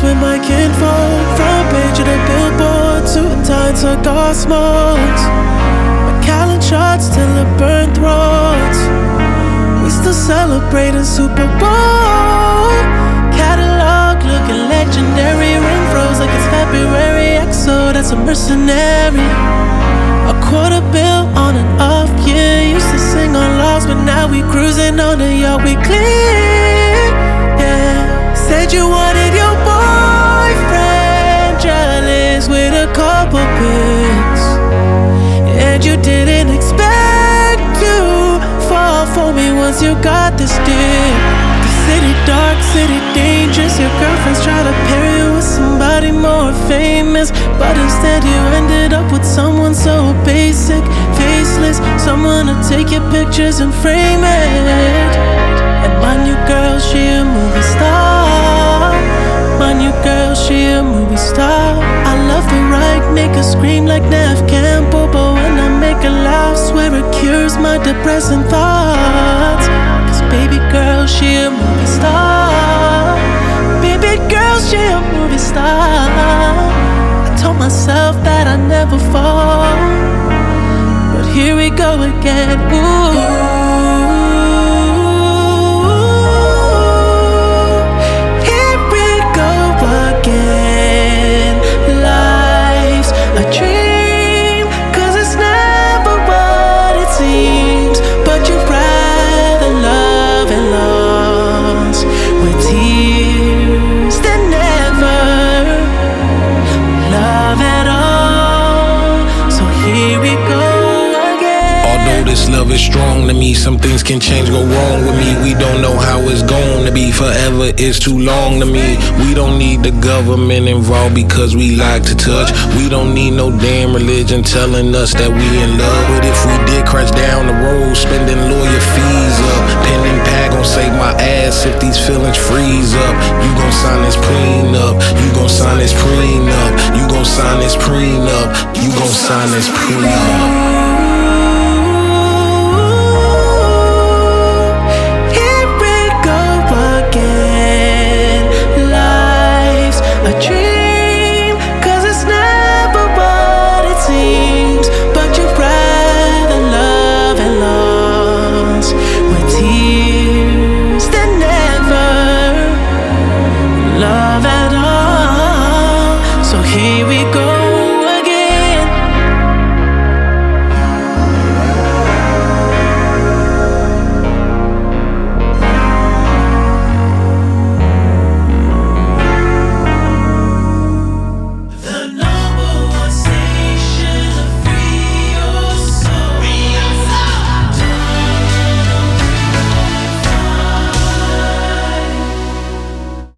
pictures with my kinfolk. Front page of the billboard, suit and tie, cigar smokes. Macallan shots till it burned throats. We still celebrating Super Bowl. Catalog looking legendary. Ring froze like it's February. XO, that's a mercenary. A quarter bill on and off, yeah. Used to sing on logs, but now we cruising on the yacht, we clear, yeah. Said you wanted your boyfriend jealous with a couple pics, and you didn't expect to fall for me once you got this dick. The city dark, city dangerous. Your girlfriends try to pair you with somebody more famous, but instead you ended up with someone so basic, faceless. Someone to take your pictures and frame it. And my new girl, she a movie star. My new girl, she a movie star. I love her right, make her scream like Nev Campbell, but when I make her laugh, swear it cures my depressing thoughts. Cause baby girl, she a movie star. Baby girl, she a movie star. I told myself that I'd never fall, but here we go again. Ooh. This love is strong to me. Some things can change, go wrong with me. We don't know how it's going to be. Forever is too long to me. We don't need the government involved because we like to touch. We don't need no damn religion telling us that we in love. But if we did crash down the road, spending lawyer fees up, pen and pad gon' save my ass if these feelings freeze up. You gon' sign this prenup. You gon' sign this prenup. You gon' sign this prenup. You gon' sign this prenup. Here we go.